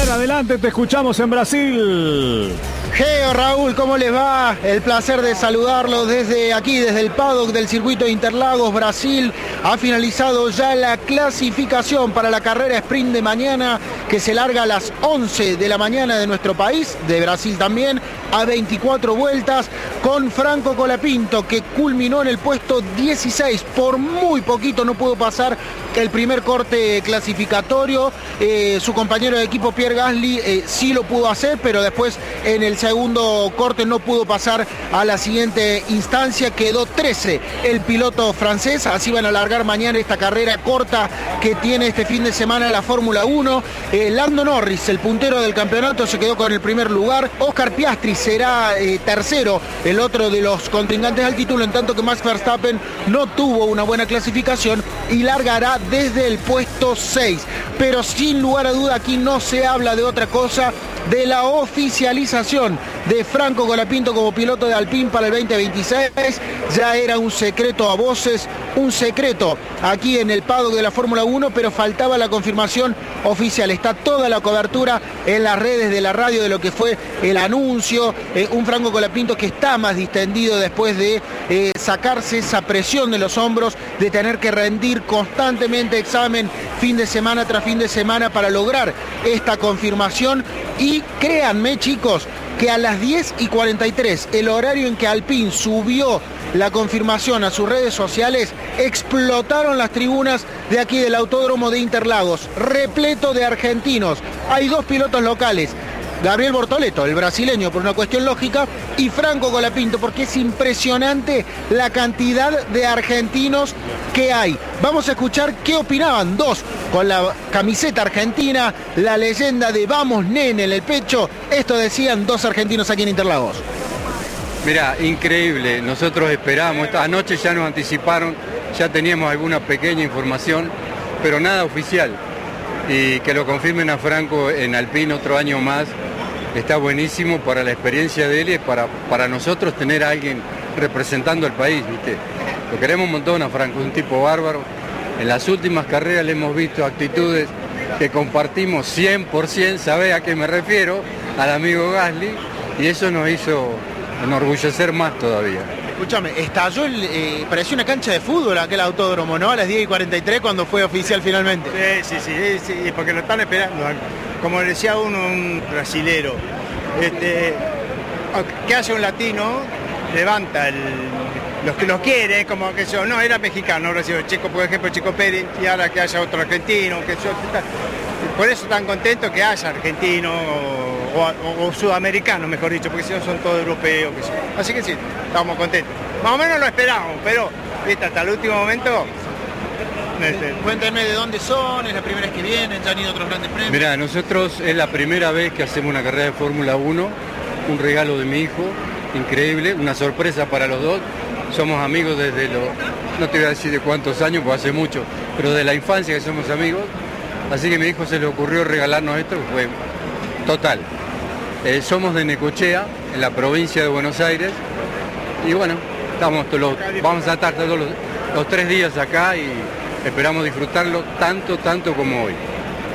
Ferrer, adelante, te escuchamos en Brasil. Geo, Raúl, ¿cómo les va? El placer de saludarlos desde aquí, desde el paddock del circuito de Interlagos, Brasil. Ha finalizado ya la clasificación para la carrera sprint de mañana, que se larga a las 11 de la mañana de nuestro país, de Brasil también, a 24 vueltas, con Franco Colapinto, que culminó en el puesto 16. Por muy poquito no pudo pasar el primer corte clasificatorio. Su compañero de equipo Pierre Gasly sí lo pudo hacer, pero después en el segundo corte no pudo pasar a la siguiente instancia. Quedó 13 el piloto francés. Así van a alargar mañana esta carrera corta que tiene este fin de semana la Fórmula 1. Lando Norris, el puntero del campeonato, se quedó con el primer lugar. Oscar Piastri será tercero, el otro de los contrincantes al título, en tanto que Max Verstappen no tuvo una buena clasificación y largará desde el puesto 6. Pero sin lugar a duda aquí no se habla de otra cosa de la oficialización de Franco Colapinto como piloto de Alpine para el 2026. Ya era un secreto a voces, un secreto aquí en el paddock de la Fórmula 1, pero faltaba la confirmación oficial. Está toda la cobertura en las redes de la radio de lo que fue el anuncio. Un Franco Colapinto que está más distendido después de sacarse esa presión de los hombros, de tener que rendir constantemente examen fin de semana tras fin de semana para lograr esta confirmación. Y créanme, chicos, que a las 10:43, el horario en que Alpine subió la confirmación a sus redes sociales, explotaron las tribunas de aquí del Autódromo de Interlagos, repleto de argentinos. Hay dos pilotos locales, Gabriel Bortoleto, el brasileño por una cuestión lógica, y Franco Colapinto, porque es impresionante la cantidad de argentinos que hay. Vamos a escuchar qué opinaban dos con la camiseta argentina, la leyenda de Vamos Nene en el pecho. Esto decían dos argentinos aquí en Interlagos. Mirá, increíble, nosotros esperamos, anoche ya nos anticiparon, ya teníamos alguna pequeña información, pero nada oficial. Y que lo confirmen a Franco en Alpine otro año más, está buenísimo para la experiencia de él y para nosotros tener a alguien representando al país, ¿viste? Lo queremos un montón a Franco, es un tipo bárbaro. En las últimas carreras le hemos visto actitudes que compartimos 100%, ¿sabe a qué me refiero? Al amigo Gasly, y eso nos hizo enorgullecer más todavía. Escúchame, estalló, pareció una cancha de fútbol aquel autódromo, ¿no? A las 10:43 cuando fue oficial finalmente. Sí, porque lo están esperando. Como decía un brasilero, que hace un latino, levanta los que lo quieren, como que yo, no, era mexicano, brasileño, Checo, por ejemplo, Checo Pérez, y ahora que haya otro argentino, por eso están contentos que haya argentino o sudamericano, mejor dicho, porque si no son todos europeos. Así que sí, estamos contentos. Más o menos lo esperamos, pero ¿viste? Hasta el último momento. Cuéntenme de dónde son, es la primera vez que vienen, ya han ido otros grandes premios. Mirá, nosotros es la primera vez que hacemos una carrera de Fórmula 1, un regalo de mi hijo, increíble, una sorpresa para los dos. Somos amigos desde no te voy a decir de cuántos años, pues hace mucho, pero de la infancia que somos amigos. Así que a mi hijo se le ocurrió regalarnos esto, que fue total. Somos de Necochea, en la provincia de Buenos Aires, y bueno, vamos a estar todos los 3 días acá y esperamos disfrutarlo tanto como hoy.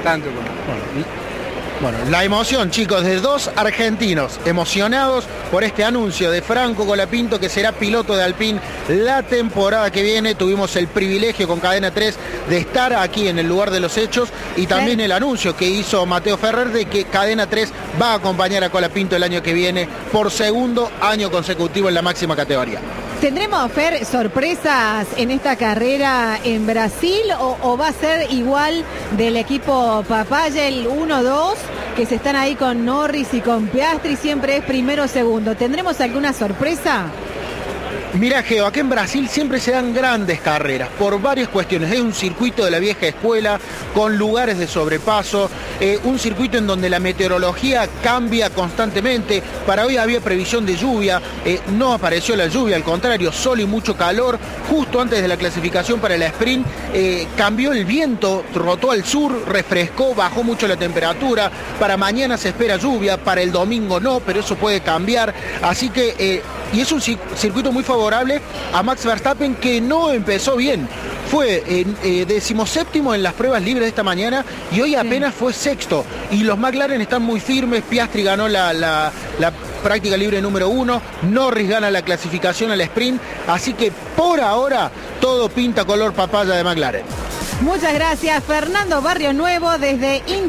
Bueno, la emoción, chicos, de dos argentinos emocionados por este anuncio de Franco Colapinto, que será piloto de Alpine la temporada que viene. Tuvimos el privilegio con Cadena 3 de estar aquí en el lugar de los hechos, y también el anuncio que hizo Mateo Ferrer de que Cadena 3 va a acompañar a Colapinto el año que viene por segundo año consecutivo en la máxima categoría. ¿Tendremos, Fer, sorpresas en esta carrera en Brasil o va a ser igual del equipo Papaya, el 1-2, que se están ahí con Norris y con Piastri, siempre es primero o segundo? ¿Tendremos alguna sorpresa? Mirá, Geo, aquí en Brasil siempre se dan grandes carreras por varias cuestiones. Es un circuito de la vieja escuela con lugares de sobrepaso, un circuito en donde la meteorología cambia constantemente. Para hoy había previsión de lluvia, no apareció la lluvia, al contrario, sol y mucho calor. Justo antes de la clasificación para la sprint cambió el viento, rotó al sur, refrescó, bajó mucho la temperatura. Para mañana se espera lluvia, para el domingo no, pero eso puede cambiar. Así que y es un circuito muy favorable a Max Verstappen, que no empezó bien. Fue 17º en las pruebas libres de esta mañana y hoy apenas fue sexto. Y los McLaren están muy firmes. Piastri ganó la práctica libre número 1. Norris gana la clasificación al sprint. Así que por ahora todo pinta color papaya de McLaren. Muchas gracias, Fernando Barrionuevo, desde